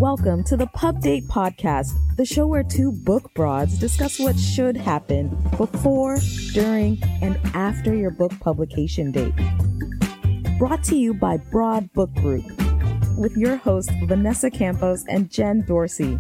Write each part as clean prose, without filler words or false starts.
Welcome to the Pub Date Podcast, the show where two book broads discuss what should happen before, during, and after your book publication date. Brought to you by Broad Book Group, with your hosts Vanessa Campos and Jen Dorsey.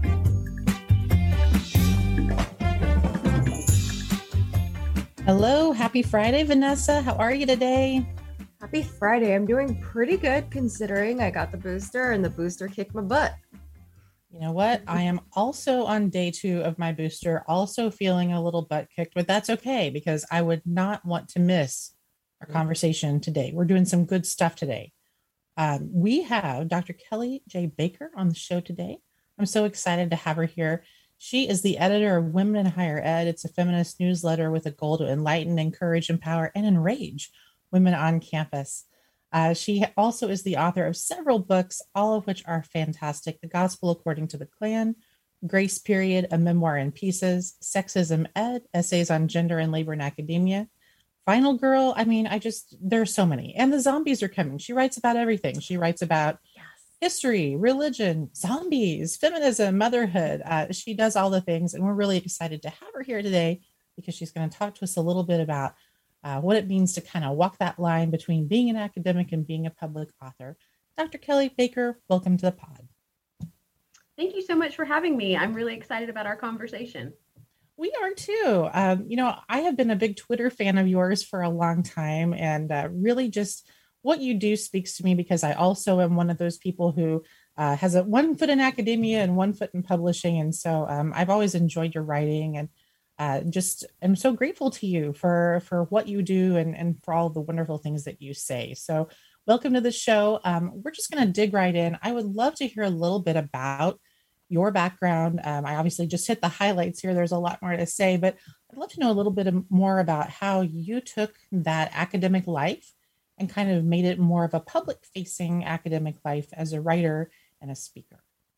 Hello, happy Friday, Vanessa. How are you today? Happy Friday. I'm doing pretty good considering I got the booster and the booster kicked my butt. You know what? I am also on day 2 of my booster, also feeling a little butt kicked, but that's okay because I would not want to miss our conversation today. We're doing some good stuff today. We have Dr. Kelly J. Baker on the show today. I'm so excited to have her here. She is the editor of Women in Higher Ed. It's a feminist newsletter with a goal to enlighten, encourage, empower, and enrage women on campus. She also is the author of several books, all of which are fantastic. The Gospel According to the Klan, Grace Period, A Memoir in Pieces, Sexism Ed, Essays on Gender and Labor in Academia, Final Girl. There are so many. And the zombies are coming. She writes about everything. She writes about history, religion, zombies, feminism, motherhood. She does all the things. And we're really excited to have her here today because she's going to talk to us a little bit about what it means to kind of walk that line between being an academic and being a public author. Dr. Kelly Baker, welcome to the pod. Thank you so much for having me. I'm really excited about our conversation. We are too. I have been a big Twitter fan of yours for a long time, and really just what you do speaks to me because I also am one of those people who has one foot in academia and one foot in publishing. And so I've always enjoyed your writing, and I'm so grateful to you for what you do and for all the wonderful things that you say. So welcome to the show. We're just going to dig right in. I would love to hear a little bit about your background. I obviously just hit the highlights here. There's a lot more to say, but I'd love to know a little bit more about how you took that academic life and kind of made it more of a public-facing academic life as a writer and a speaker.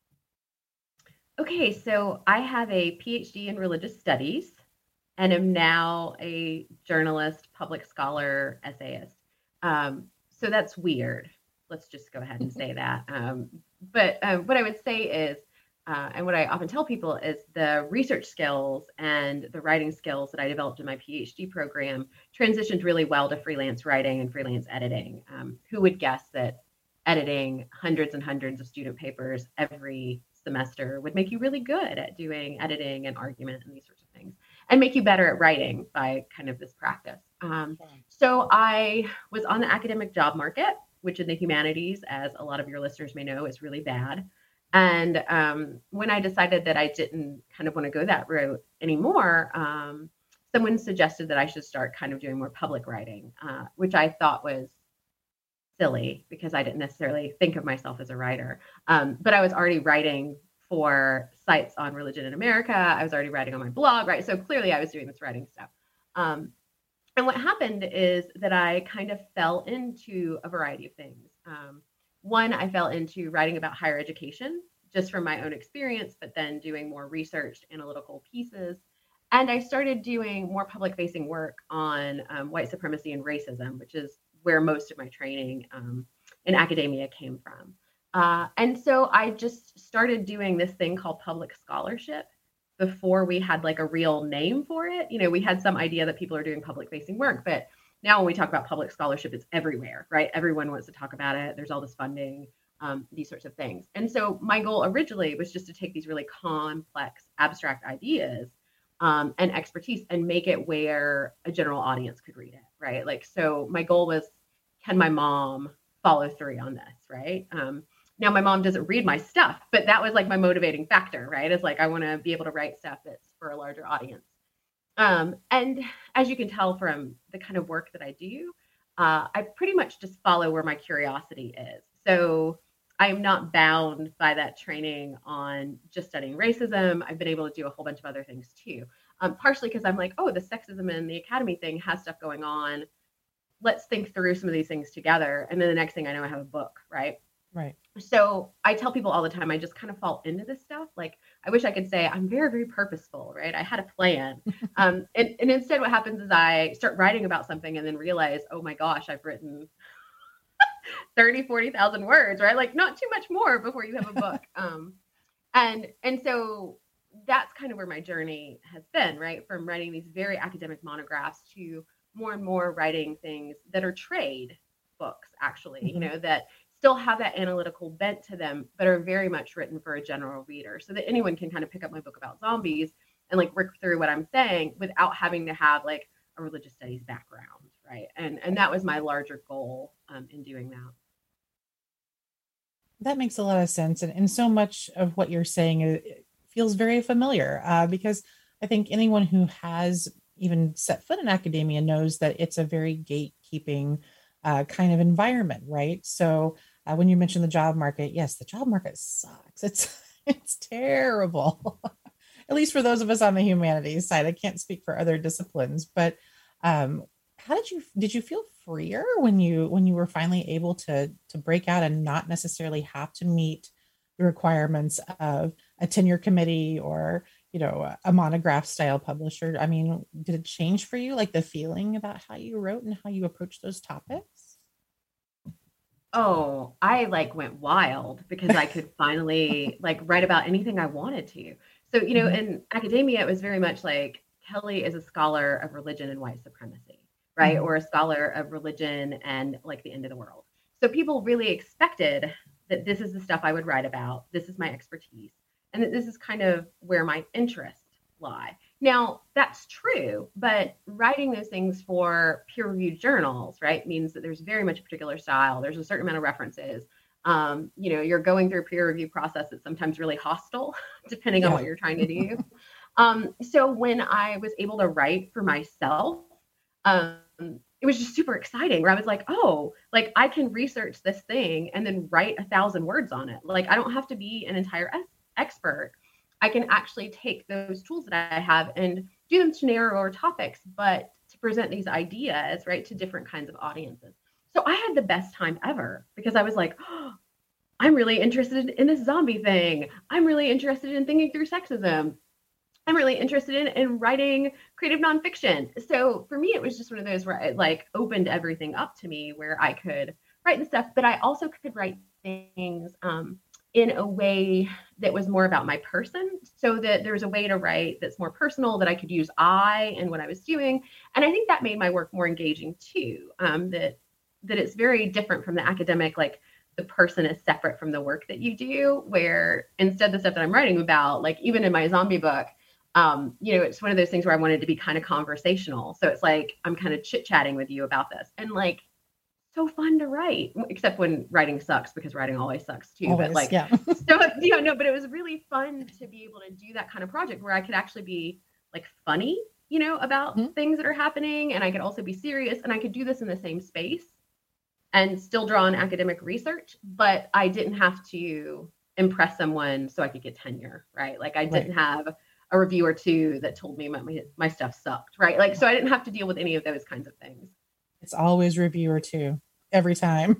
Okay, so I have a PhD in religious studies and am now a journalist, public scholar, essayist. So that's weird. Let's just go ahead and say that. But what I would say is, and what I often tell people is the research skills and the writing skills that I developed in my PhD program transitioned really well to freelance writing and freelance editing. Who would guess that editing hundreds and hundreds of student papers every semester would make you really good at doing editing and argument and these sorts of things, and make you better at writing by kind of this practice. So I was on the academic job market, which in the humanities, as a lot of your listeners may know, is really bad. And when I decided that I didn't kind of want to go that route anymore, someone suggested that I should start kind of doing more public writing, which I thought was silly because I didn't necessarily think of myself as a writer. But I was already writing for sites on religion in America. I was already writing on my blog, right? So clearly I was doing this writing stuff. And what happened is that I kind of fell into a variety of things. One, I fell into writing about higher education just from my own experience, but then doing more researched analytical pieces. And I started doing more public-facing work on white supremacy and racism, which is where most of my training in academia came from. And so I just started doing this thing called public scholarship before we had like a real name for it. You know, we had some idea that people are doing public-facing work, but now when we talk about public scholarship, it's everywhere, right? Everyone wants to talk about it. There's all this funding, these sorts of things. And so my goal originally was just to take these really complex, abstract ideas and expertise and make it where a general audience could read it, right? Like, so my goal was, can my mom follow through on this, right? Now my mom doesn't read my stuff, but that was like my motivating factor, right? It's like, I want to be able to write stuff that's for a larger audience. And as you can tell from the kind of work that I do, I pretty much just follow where my curiosity is. So I am not bound by that training on just studying racism. I've been able to do a whole bunch of other things too. Partially because I'm like, oh, the sexism in the academy thing has stuff going on. Let's think through some of these things together. And then the next thing I know, I have a book, right? Right. So I tell people all the time, I just kind of fall into this stuff. Like, I wish I could say I'm very, very purposeful, right? I had a plan. And instead what happens is I start writing about something and then realize, oh my gosh, I've written 30, 40,000 words, right? Like not too much more before you have a book. And so that's kind of where my journey has been, right? From writing these very academic monographs to more and more writing things that are trade books, actually, that still have that analytical bent to them, but are very much written for a general reader so that anyone can kind of pick up my book about zombies and like work through what I'm saying without having to have like a religious studies background, right? And that was my larger goal in doing that. That makes a lot of sense. And so much of what you're saying feels very familiar because I think anyone who has even set foot in academia knows that it's a very gatekeeping kind of environment, right? So when you mentioned the job market, yes, the job market sucks. It's terrible, at least for those of us on the humanities side. I can't speak for other disciplines, but how did you feel freer when you were finally able to break out and not necessarily have to meet the requirements of a tenure committee or a monograph style publisher? I mean, did it change for you, like the feeling about how you wrote and how you approached those topics? Oh, I like went wild because I could finally like write about anything I wanted to. So, in academia, it was very much like Kelly is a scholar of religion and white supremacy, right? Or a scholar of religion and like the end of the world. So people really expected that this is the stuff I would write about. This is my expertise. And that this is kind of where my interests lie. Now, that's true, but writing those things for peer-reviewed journals, right, means that there's very much a particular style. There's a certain amount of references. You're going through a peer review process that's sometimes really hostile, depending on what you're trying to do. So when I was able to write for myself, it was just super exciting where I was like, oh, like I can research this thing and then write 1,000 words on it. Like I don't have to be an entire expert. I can actually take those tools that I have and do them to narrower topics, but to present these ideas, right, to different kinds of audiences. So I had the best time ever because I was like, oh, I'm really interested in this zombie thing. I'm really interested in thinking through sexism. I'm really interested in writing creative nonfiction. So for me, it was just one of those where it like opened everything up to me where I could write and stuff, but I also could write things in a way that was more about my person, so that there was a way to write that's more personal, that I could use I in what I was doing. And I think that made my work more engaging too, that it's very different from the academic, like the person is separate from the work that you do, where instead the stuff that I'm writing about, like even in my zombie book, it's one of those things where I wanted to be kind of conversational. So it's like, I'm kind of chit-chatting with you about this and like, so fun to write, except when writing sucks, because writing always sucks too. Always, but like, yeah. So, but it was really fun to be able to do that kind of project where I could actually be like funny, about things that are happening. And I could also be serious, and I could do this in the same space and still draw on academic research, but I didn't have to impress someone so I could get tenure, right? Like I didn't have a review or two that told me my stuff sucked, right? Like, so I didn't have to deal with any of those kinds of things. It's always review or two every time.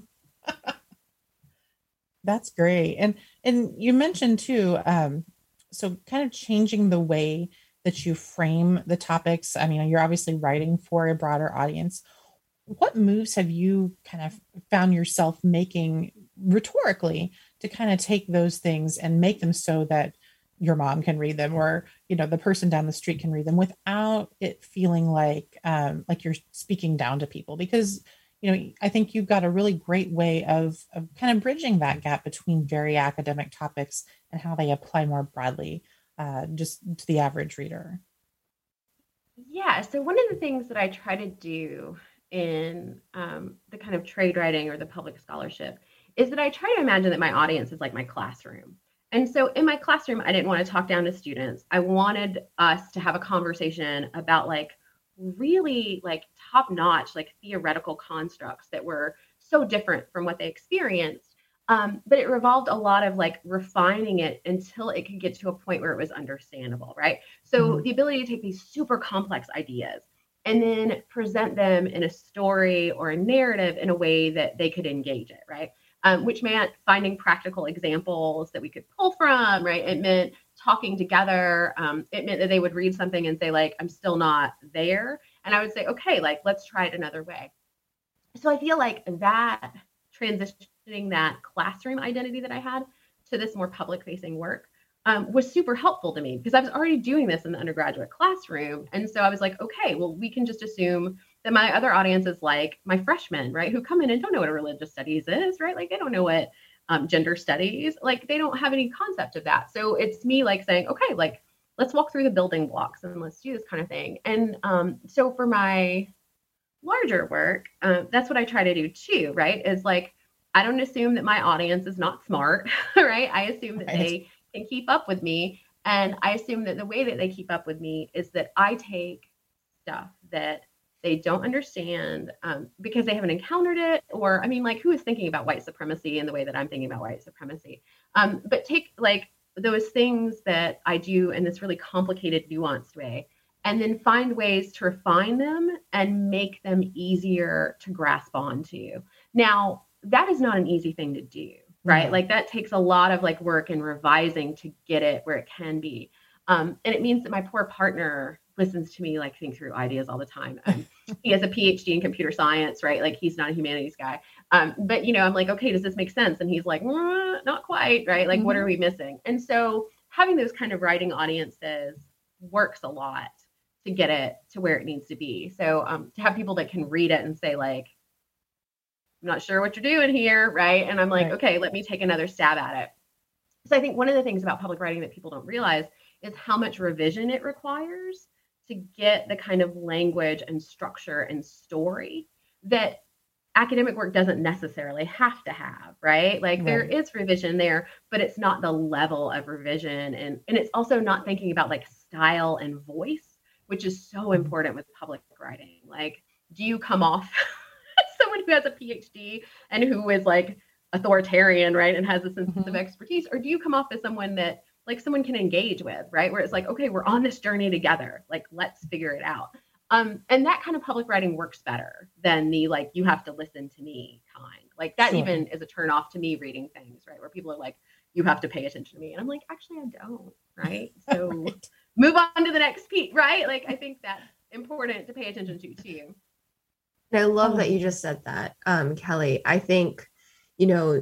That's great. And you mentioned too, so kind of changing the way that you frame the topics. I mean, you're obviously writing for a broader audience. What moves have you kind of found yourself making rhetorically to kind of take those things and make them so that your mom can read them, or, the person down the street can read them without it feeling like you're speaking down to people? Because, I think you've got a really great way of kind of bridging that gap between very academic topics and how they apply more broadly, just to the average reader. Yeah. So one of the things that I try to do in the kind of trade writing or the public scholarship is that I try to imagine that my audience is like my classroom. And so in my classroom, I didn't want to talk down to students. I wanted us to have a conversation about like really like top-notch, like theoretical constructs that were so different from what they experienced. But it revolved a lot of like refining it until it could get to a point where it was understandable, right? So the ability to take these super complex ideas and then present them in a story or a narrative in a way that they could engage it, right? Which meant finding practical examples that we could pull from, right? It meant talking together. It meant that they would read something and say, like, I'm still not there. And I would say, okay, like, let's try it another way. So I feel like that transitioning that classroom identity that I had to this more public facing work was super helpful to me because I was already doing this in the undergraduate classroom. And so I was like, okay, well, we can just assume that my other audience is like my freshmen, right? Who come in and don't know what a religious studies is, right? Like they don't know what gender studies, like they don't have any concept of that. So it's me like saying, okay, like let's walk through the building blocks and let's do this kind of thing. And so for my larger work, that's what I try to do too, right? Is like, I don't assume that my audience is not smart, right? I assume that they can keep up with me. And I assume that the way that they keep up with me is that I take stuff that they don't understand because they haven't encountered it. Or, I mean, like who is thinking about white supremacy in the way that I'm thinking about white supremacy? But take like those things that I do in this really complicated, nuanced way, and then find ways to refine them and make them easier to grasp onto. Now, that is not an easy thing to do, right? Mm-hmm. Like that takes a lot of like work and revising to get it where it can be. And it means that my poor partner listens to me like think through ideas all the time. He has a PhD in computer science, right? Like he's not a humanities guy. But you know, I'm like, okay, does this make sense? And he's like, not quite, right? Like, mm-hmm. What are we missing? And so having those kind of writing audiences works a lot to get it to where it needs to be. So to have people that can read it and say like, I'm not sure what you're doing here, right? And I'm like, okay, let me take another stab at it. So I think one of the things about public writing that people don't realize is how much revision it requires to get the kind of language and structure and story that academic work doesn't necessarily have to have, right? Like there is revision there, but it's not the level of revision. And it's also not thinking about like style and voice, which is so important with public writing. Like, do you come off as someone who has a PhD and who is like authoritarian, right? And has a sense mm-hmm. of expertise, or do you come off as someone that like someone can engage with, right? Where it's like, okay, we're on this journey together. Like, let's figure it out. And that kind of public writing works better than the, like, you have to listen to me kind. Like that even is a turn off to me reading things, right? Where people are like, you have to pay attention to me. And I'm like, actually, I don't, right? So move on to the next piece, right? Like, I think that's important to pay attention to too. And I love that you just said that, Kelly. I think, you know,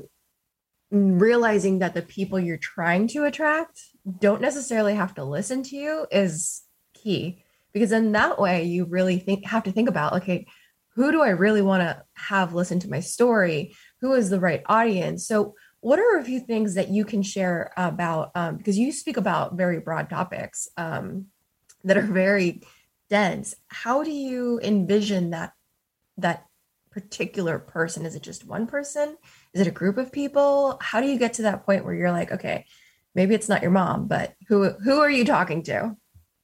realizing that the people you're trying to attract don't necessarily have to listen to you is key, because in that way you really have to think about, okay, who do I really want to have listen to my story? Who is the right audience? So what are a few things that you can share about, because you speak about very broad topics that are very dense. How do you envision that particular person? Is it just one person? Is it a group of people? How do you get to that point where you're like, okay, maybe it's not your mom, but who are you talking to?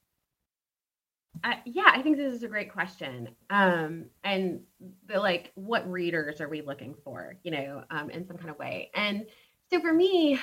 Yeah, I think this is a great question. And the like, what readers are we looking for, you know, in some kind of way? And so for me,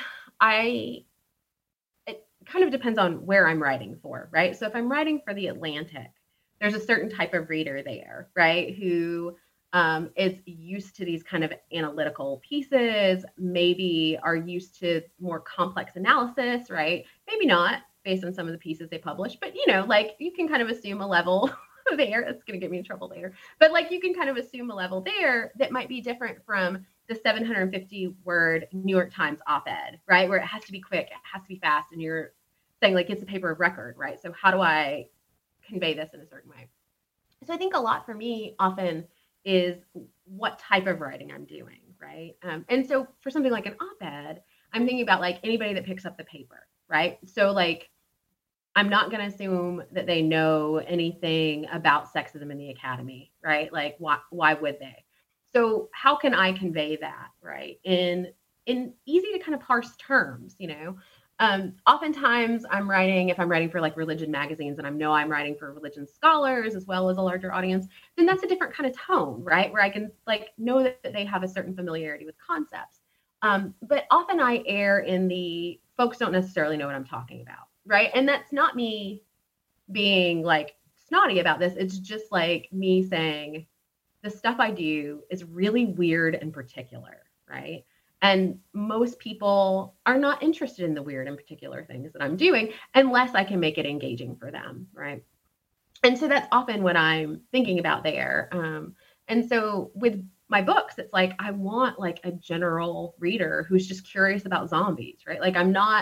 it kind of depends on where I'm writing for, right? So if I'm writing for The Atlantic, there's a certain type of reader there, right? Who is used to these kind of analytical pieces, maybe are used to more complex analysis, right? Maybe not based on some of the pieces they publish, but you know, like you can kind of assume a level there. It's going to get me in trouble later, but like you can kind of assume a level there that might be different from the 750 word New York Times op-ed, right? Where it has to be quick, it has to be fast, and you're saying like it's a paper of record, right? So how do I convey this in a certain way? So I think a lot for me often is what type of writing I'm doing, right? And so for something like an op-ed, I'm thinking about like anybody that picks up the paper, right? So like, I'm not going to assume that they know anything about sexism in the academy, right? Like, why would they? So how can I convey that, right? In easy to kind of parse terms, you know? Oftentimes I'm writing, if I'm writing for like religion magazines and I know I'm writing for religion scholars as well as a larger audience, then that's a different kind of tone, right? Where I can like know that they have a certain familiarity with concepts. But often I err in the folks don't necessarily know what I'm talking about, right? And that's not me being like snotty about this. It's just like me saying the stuff I do is really weird and particular, right? And most people are not interested in the weird and particular things that I'm doing unless I can make it engaging for them, right? And so that's often what I'm thinking about there. And so with my books, it's like I want like a general reader who's just curious about zombies, right? Like I'm not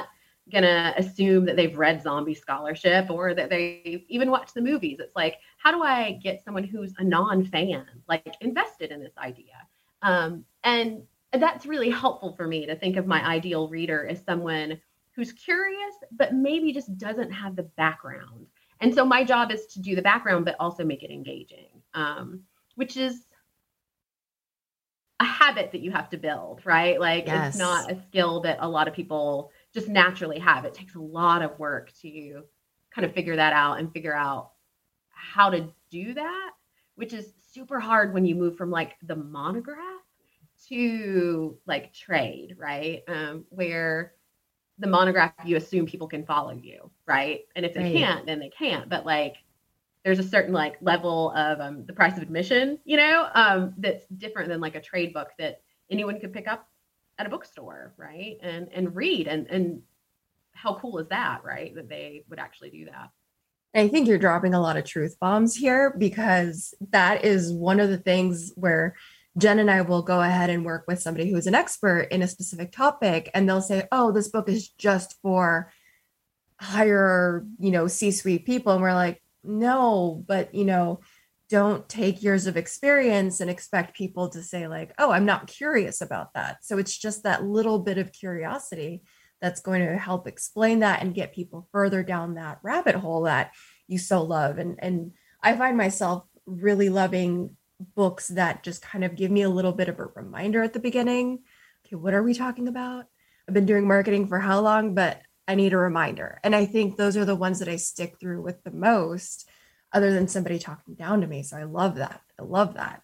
gonna assume that they've read zombie scholarship or that they even watched the movies. It's like, how do I get someone who's a non-fan like invested in this idea? And that's really helpful for me to think of my ideal reader as someone who's curious, but maybe just doesn't have the background. And so my job is to do the background, but also make it engaging, which is a habit that you have to build, right? Like Yes. It's not a skill that a lot of people just naturally have. It takes a lot of work to kind of figure that out and figure out how to do that, which is super hard when you move from like the monograph to like trade, right? Where the monograph, you assume people can follow you, right? And if they Right. can't, then they can't. But like, there's a certain like level of the price of admission, that's different than like a trade book that anyone could pick up at a bookstore, right? And read. And how cool is that, right? That they would actually do that. I think you're dropping a lot of truth bombs here, because that is one of the things where Jen and I will go ahead and work with somebody who's an expert in a specific topic, and they'll say, oh, this book is just for higher, C-suite people. And we're like, no, but, don't take years of experience and expect people to say like, oh, I'm not curious about that. So it's just that little bit of curiosity that's going to help explain that and get people further down that rabbit hole that you so love. And I find myself really loving books that just kind of give me a little bit of a reminder at the beginning. Okay, what are we talking about? I've been doing marketing for how long, but I need a reminder. And I think those are the ones that I stick through with the most, other than somebody talking down to me. So I love that. I love that.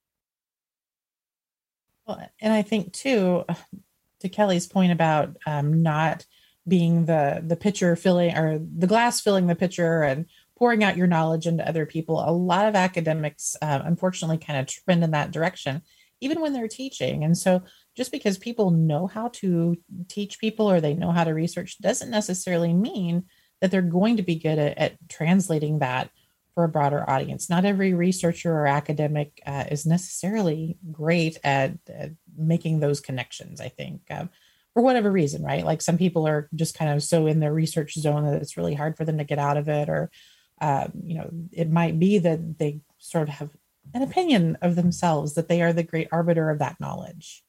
Well, and I think too, to Kelly's point about not being the pitcher filling, or the glass filling the pitcher and pouring out your knowledge into other people. A lot of academics, unfortunately, kind of trend in that direction, even when they're teaching. And so just because people know how to teach people or they know how to research doesn't necessarily mean that they're going to be good at translating that for a broader audience. Not every researcher or academic is necessarily great at making those connections, I think, for whatever reason, right? Like some people are just kind of so in their research zone that it's really hard for them to get out of it, or it might be that they sort of have an opinion of themselves that they are the great arbiter of that knowledge.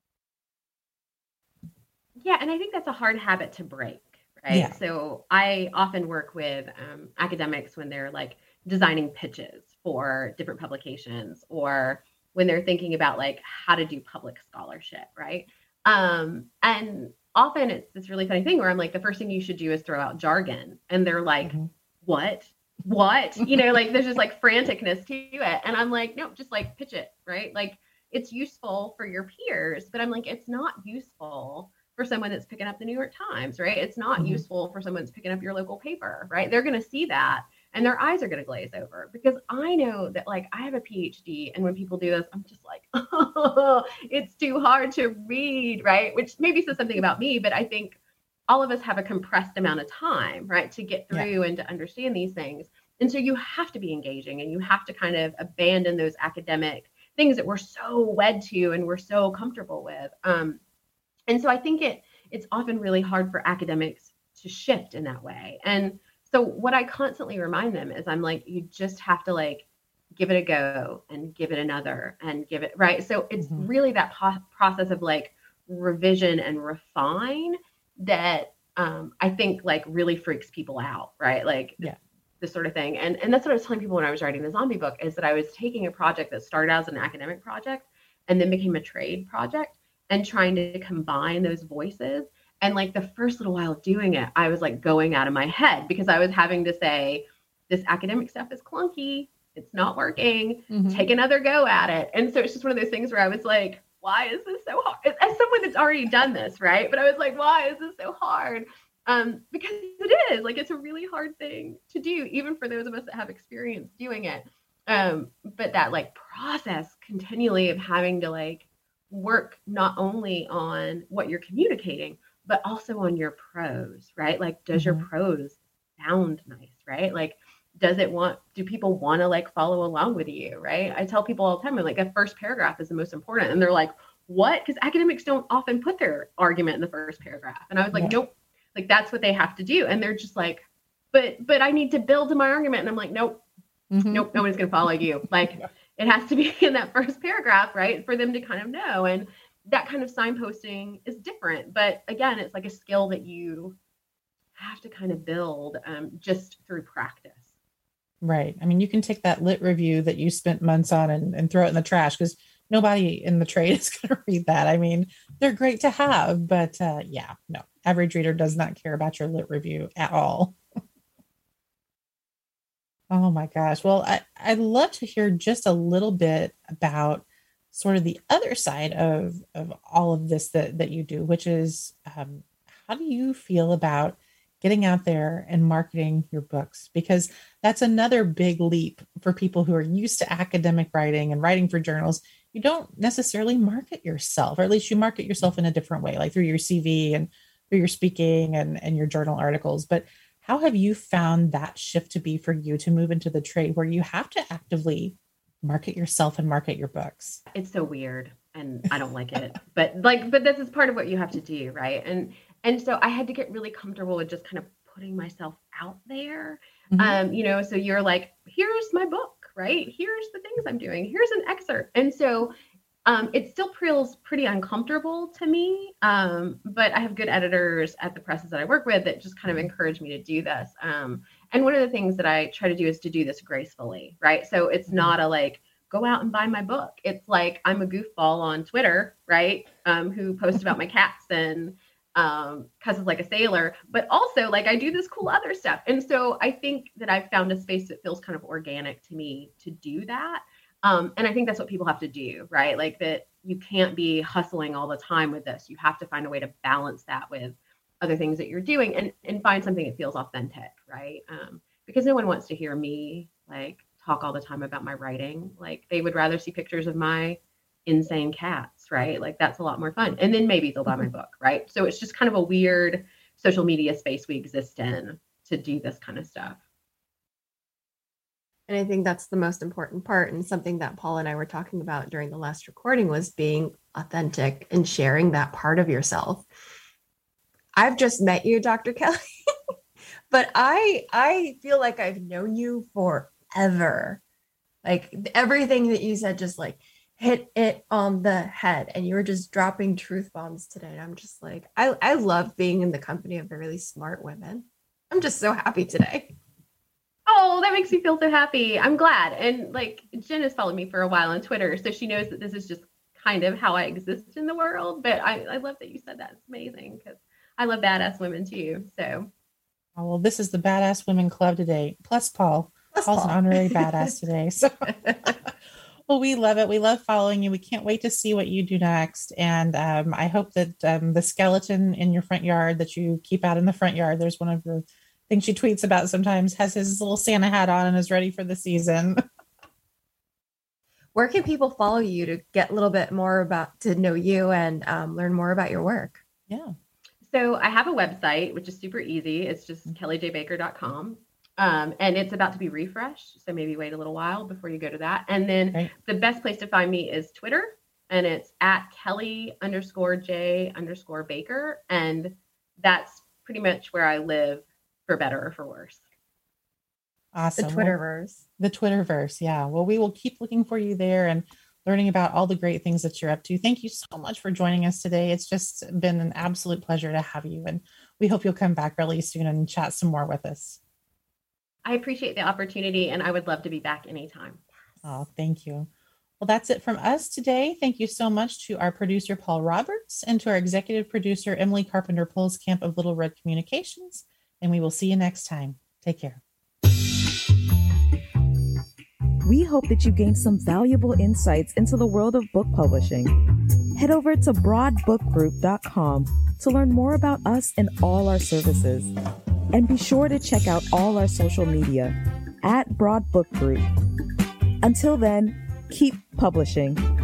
Yeah, and I think that's a hard habit to break, right? Yeah. So I often work with academics when they're like designing pitches for different publications, or when they're thinking about like how to do public scholarship, right? And often it's this really funny thing where I'm like, the first thing you should do is throw out jargon, and they're like, what? Like there's just like franticness to it. And I'm like, no, just like pitch it, right? Like it's useful for your peers, but I'm like, it's not useful for someone that's picking up the New York Times, right? It's not useful for someone that's picking up your local paper, right? They're going to see that and their eyes are going to glaze over, because I know that like I have a PhD, and when people do this, I'm just like, oh, it's too hard to read, right? Which maybe says something about me, but I think all of us have a compressed amount of time, right, to get through and to understand these things. And so you have to be engaging, and you have to kind of abandon those academic things that we're so wed to and we're so comfortable with. And so I think it's often really hard for academics to shift in that way. And so what I constantly remind them is I'm like, you just have to like give it a go and give it another and give it, right? So it's really that process of like revision and refine that I think like really freaks people out, right? Like this sort of thing. And that's what I was telling people when I was writing the zombie book, is that I was taking a project that started out as an academic project and then became a trade project, and trying to combine those voices. And like the first little while of doing it, I was like going out of my head, because I was having to say, this academic stuff is clunky. It's not working. Take another go at it. And so it's just one of those things where I was like, why is this so hard? As someone that's already done this, right? But I was like, why is this so hard? Because it is like, it's a really hard thing to do, even for those of us that have experience doing it. But that like process continually of having to like work not only on what you're communicating, but also on your prose, right? Like, does your prose sound nice, right? Like, do people want to like follow along with you, right? I tell people all the time, I'm like, a first paragraph is the most important. And they're like, what? Because academics don't often put their argument in the first paragraph. And I was like, nope, Like that's what they have to do. And they're just like, but I need to build my argument. And I'm like, nope, nope, nobody's going to follow you. Like it has to be in that first paragraph, right? For them to kind of know. And that kind of signposting is different. But again, it's like a skill that you have to kind of build just through practice. Right. I mean, you can take that lit review that you spent months on and throw it in the trash because nobody in the trade is going to read that. I mean, they're great to have, but yeah, no, average reader does not care about your lit review at all. Oh my gosh. Well, I'd love to hear just a little bit about sort of the other side of all of this that you do, which is how do you feel about getting out there and marketing your books? Because that's another big leap for people who are used to academic writing and writing for journals. You don't necessarily market yourself, or at least you market yourself in a different way, like through your CV and through your speaking and your journal articles. But how have you found that shift to be for you to move into the trade where you have to actively market yourself and market your books? It's so weird and I don't like it, but this is part of what you have to do. Right. And so I had to get really comfortable with just kind of putting myself out there. So you're like, here's my book, right? Here's the things I'm doing. Here's an excerpt. And so it still feels pretty uncomfortable to me. But I have good editors at the presses that I work with that just kind of encourage me to do this. And one of the things that I try to do is to do this gracefully, right? So it's not a like, go out and buy my book. It's like, I'm a goofball on Twitter, right? Who posts about my cats and cusses like a sailor, but also like I do this cool other stuff. And so I think that I've found a space that feels kind of organic to me to do that. And I think that's what people have to do, right? Like that you can't be hustling all the time with this. You have to find a way to balance that with other things that you're doing and find something that feels authentic, right? Because no one wants to hear me like talk all the time about my writing. Like they would rather see pictures of my insane cats, right? Like that's a lot more fun. And then maybe they'll buy my book, right? So it's just kind of a weird social media space we exist in to do this kind of stuff. And I think that's the most important part, and something that Paul and I were talking about during the last recording was being authentic and sharing that part of yourself. I've just met you, Dr. Kelly, but I feel like I've known you forever. Like everything that you said just like hit it on the head, and you were just dropping truth bombs today. And I'm just like, I love being in the company of really smart women. I'm just so happy today. Oh, that makes me feel so happy. I'm glad. And like Jen has followed me for a while on Twitter, so she knows that this is just kind of how I exist in the world. But I love that you said that. It's amazing because I love badass women too. So, oh, well, this is the Badass Women Club today. Plus Paul's an honorary badass today. So, well, we love it. We love following you. We can't wait to see what you do next. And I hope that the skeleton in your front yard that you keep out in the front yard, there's one of the things she tweets about sometimes, has his little Santa hat on and is ready for the season. Where can people follow you to get a little bit more to know you and learn more about your work? Yeah. So I have a website, which is super easy. It's just kellyjbaker.com. And it's about to be refreshed. So maybe wait a little while before you go to that. And then The best place to find me is Twitter. And it's at Kelly_J_Baker. And that's pretty much where I live, for better or for worse. Awesome. The Twitterverse. The Twitterverse. Yeah. Well, we will keep looking for you there and learning about all the great things that you're up to. Thank you so much for joining us today. It's just been an absolute pleasure to have you. And we hope you'll come back really soon and chat some more with us. I appreciate the opportunity, and I would love to be back anytime. Oh, thank you. Well, that's it from us today. Thank you so much to our producer, Paul Roberts, and to our executive producer, Emily Carpenter-Polskamp of Little Red Communications. And we will see you next time. Take care. We hope that you gained some valuable insights into the world of book publishing. Head over to broadbookgroup.com to learn more about us and all our services. And be sure to check out all our social media at Broad Book Group. Until then, keep publishing.